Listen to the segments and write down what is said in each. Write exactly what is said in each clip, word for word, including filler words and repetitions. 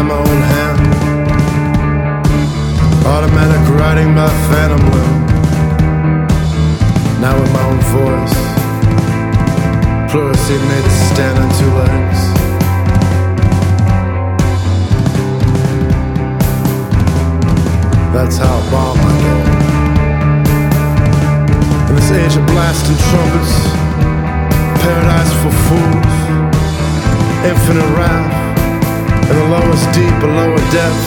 by my own hand. Automatic writing by phantom limb. Now with my own voice, pleurisy made to stand on two legs. That's how bomb I go. In this age of blasting trumpets, paradise for fools, infinite wrath, and the lowest deep, a lower depth.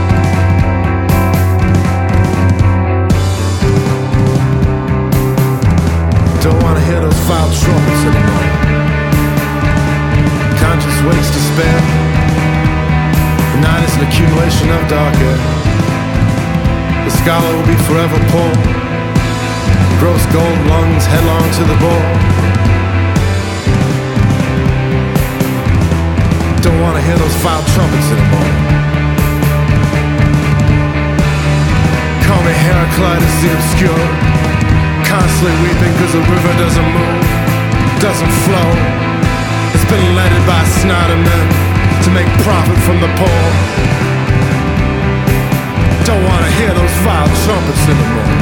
Don't wanna hear those foul trumpets anymore. Conscience wakes despair. The night is an accumulation of dark air. The scholar will be forever poor. Gross gold lungs headlong to the bore. Don't wanna hear those foul trumpets anymore. Call me Heraclitus the obscure, constantly weeping cause the river doesn't move, doesn't flow. It's been led by snotty men to make profit from the poor. Don't wanna hear those foul trumpets anymore.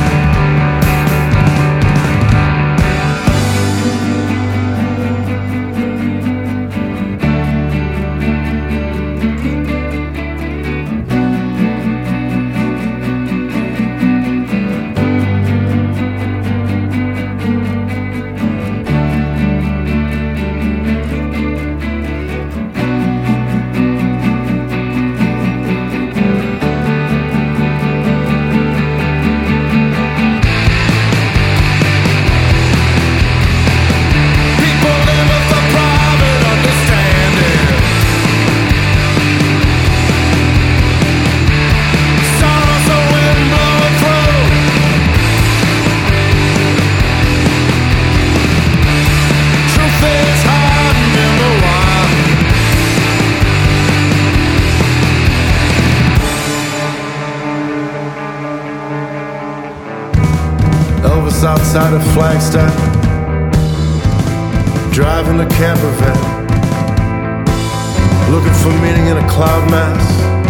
Outside of Flagstaff, driving a camper van, looking for meaning in a cloud mass.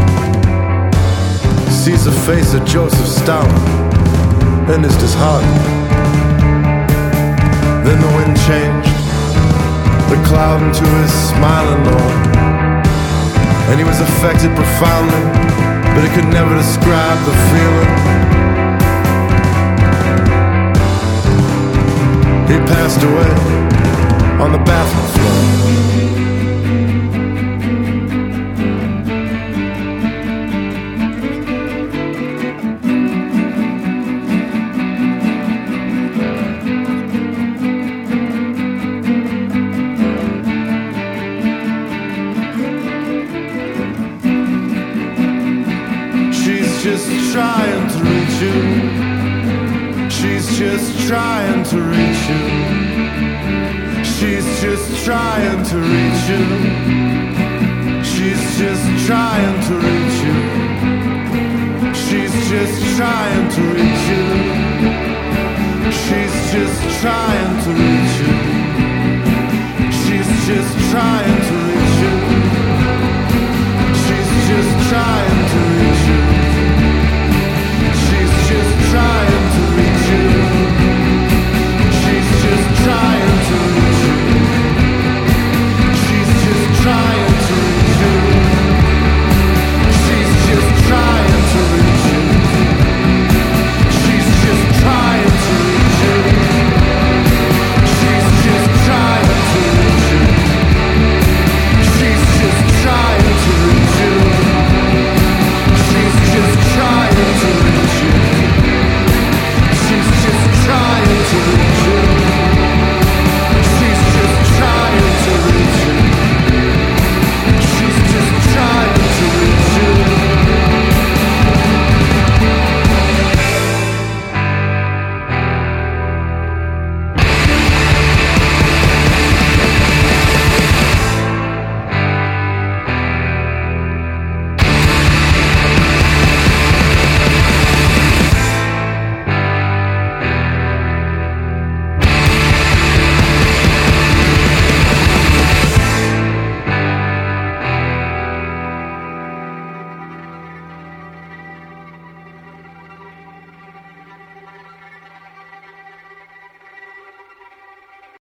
Sees the face of Joseph Stalin and is disheartened. Then the wind changed the cloud into his smiling Lord, and he was affected profoundly, but he could never describe the feeling. He passed away on the bathroom floor. She's just trying to reach you. She's just trying to reach you. She's just trying to reach you. She's just trying to reach you. She's just trying to reach you.